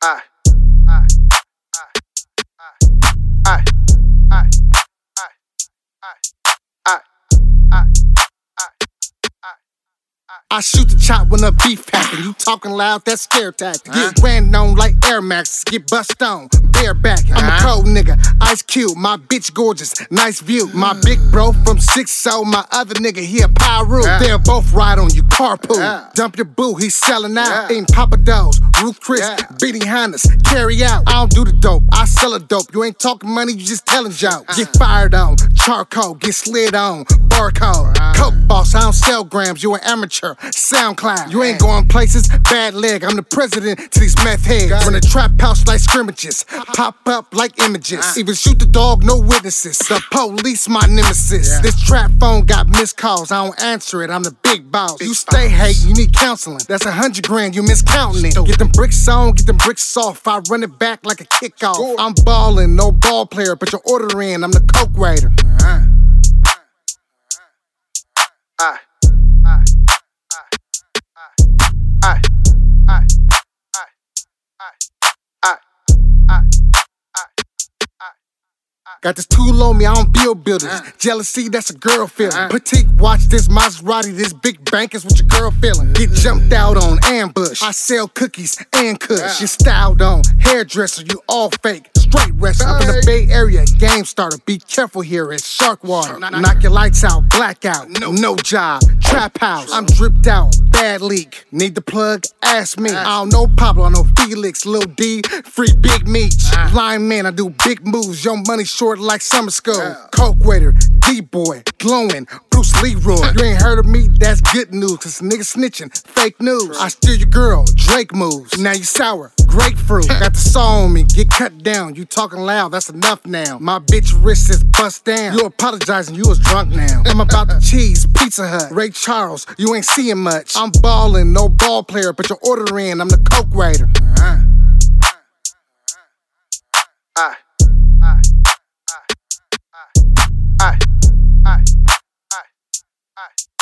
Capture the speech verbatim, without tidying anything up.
I, I, I, I, I, I, I, I, I shoot the chop when the beef happen. You talking loud, that's scare tactic. Get ran on like Air Max, get bust on, bareback. I'm a cold nigga, Ice Cube, my bitch gorgeous, nice view. My big bro from six so my other nigga, he a Pyro. They'll both ride on you, carpool. Dump your boo, he's selling out. Eating Papa Do's, Ruth Chris, Beating Hondas, carry out. I don't do the dope, I sell a dope. You ain't talking money, you just telling jokes. Get fired on, charcoal, get slid on, barcode. Coke boss, I don't sell grams, you an amateur. SoundCloud, you ain't going places, bad leg. I'm the president to these meth heads. Run a trap house like scrimmages, pop up like images. Even shoot the dog, no witnesses. The police, my nemesis. This trap phone got missed calls, I don't answer it. I'm the big boss. You stay hating, you need counseling. That's a hundred grand, you miscounting it. Get them bricks on, get them bricks off. I run it back like a kickoff. I'm ballin', no ball player, but your order in. I'm the coke waiter. I, I. I, I, I, I, I, I, I, got this tool on me, I don't build buildings. Jealousy, that's a girl feeling. Petite, watch this Maserati, this big bank is what your girl feeling. Get jumped out on, ambush. I sell cookies and kush. You styled on, hairdresser, you all fake. Straight wrestler, up in the Bay Area, game starter. Be careful here, it's shark water. Knock your lights out, blackout, no, no job. Trap house, I'm dripped out, bad leak. Need the plug? Ask me. I don't know Pablo, I know Felix, Lil D, free big meat. Blind man, I do big moves, your money short like summer school. Coke waiter, D-boy, glowing, Bruce Leroy. You ain't heard of me? That's good news, cause niggas snitching, fake news. I steal your girl, Drake moves. Now you sour, grapefruit. Got the saw on me, get cut down. You talking loud, that's enough now. My bitch wrist is bust down. You apologizing, you was drunk now. I'm about the cheese, Pizza Hut, Ray Charles, you ain't seeing much. I'm ballin', no ball player, but your order in, I'm the coke waiter. I, I, I, I, I, I, I, I.